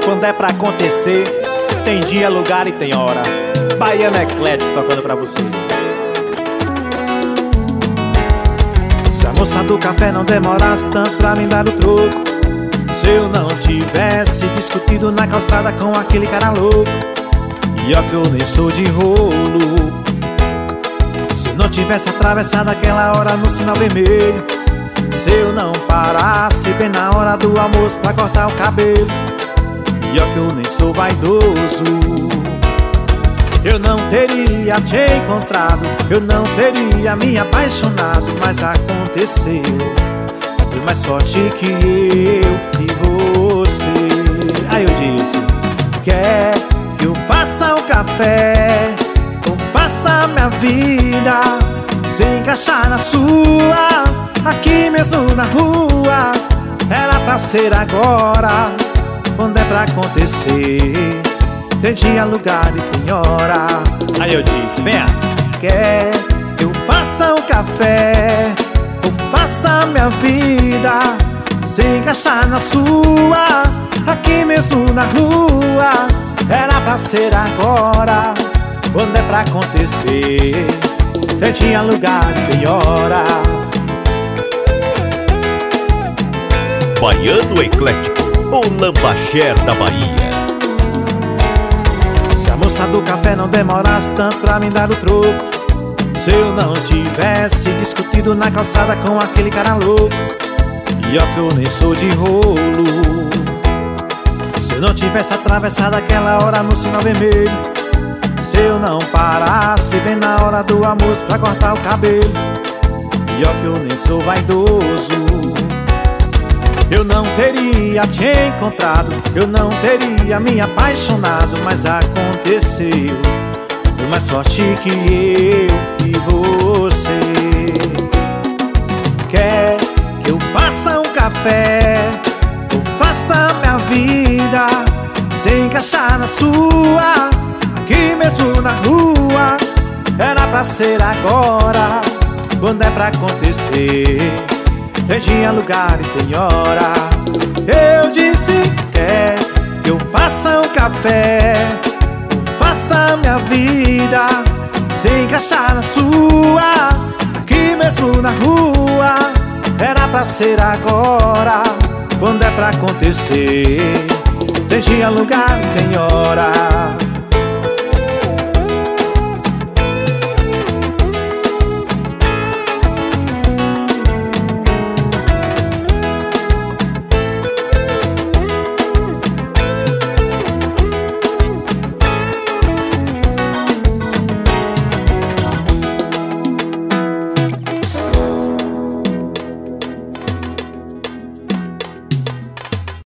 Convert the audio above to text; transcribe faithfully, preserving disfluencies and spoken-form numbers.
Quando é pra acontecer, tem dia, lugar e tem hora. Baiano Eclético tocando pra você. Se a moça do café não demorasse tanto pra me dar o troco, se eu não tivesse discutido na calçada com aquele cara louco, e ó que eu nem sou de rolo. Se eu não tivesse atravessado aquela hora no sinal vermelho, se eu não parasse bem na hora do almoço pra cortar o cabelo, e ó que eu nem sou vaidoso, eu não teria te encontrado, eu não teria me apaixonado. Mas aconteceu, foi mais forte que eu e você. Aí eu disse: quer que eu faça um café, ou faça minha vida se encaixar na sua, aqui mesmo na rua. Era pra ser agora, quando é pra acontecer, tem dia, lugar e tem hora. Aí eu disse: venha. Quer que eu faça um café, ou faça minha vida se encaixar na sua, aqui mesmo na rua. Era pra ser agora, quando é pra acontecer, tem dia, lugar e tem hora. Baiano Eclético, o Lambaxer da Bahia. Se a moça do café não demorasse tanto pra me dar o troco, se eu não tivesse discutido na calçada com aquele cara louco, e ó que eu nem sou de rolo. Se eu não tivesse atravessado aquela hora no sinal vermelho, se eu não parasse bem na hora do almoço pra cortar o cabelo, e ó que eu nem sou vaidoso, eu não teria te encontrado, eu não teria me apaixonado. Mas aconteceu, foi mais forte que eu e você. Quer que eu faça um café, ou faça minha vida se encaixar na sua, aqui mesmo na rua. Era pra ser agora, quando é pra acontecer, tem dia, lugar e tem hora. Eu disse: quer que eu faça um café, ou faça minha vida se encaixar na sua, aqui mesmo na rua. Era pra ser agora, quando é pra acontecer, tem dia, lugar e tem hora.